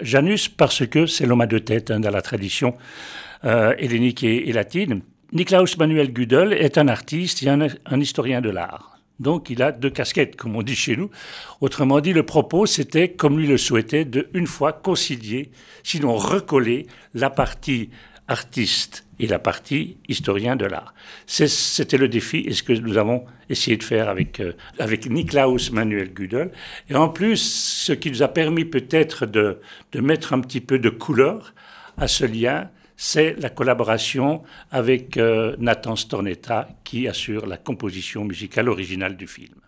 Janus parce que c'est l'homme à deux têtes dans la tradition hellénique et latine. Niklaus Manuel Güdel est un artiste et un historien de l'art. Donc il a deux casquettes, comme on dit chez nous. Autrement dit, le propos, c'était, comme lui le souhaitait, de une fois concilier, sinon recoller la partie artiste et la partie historien de l'art. C'était le défi et ce que nous avons essayé de faire avec Niklaus Manuel Güdel. Et en plus, ce qui nous a permis peut-être de mettre un petit peu de couleur à ce lien, c'est la collaboration avec Nathan Stornetta qui assure la composition musicale originale du film.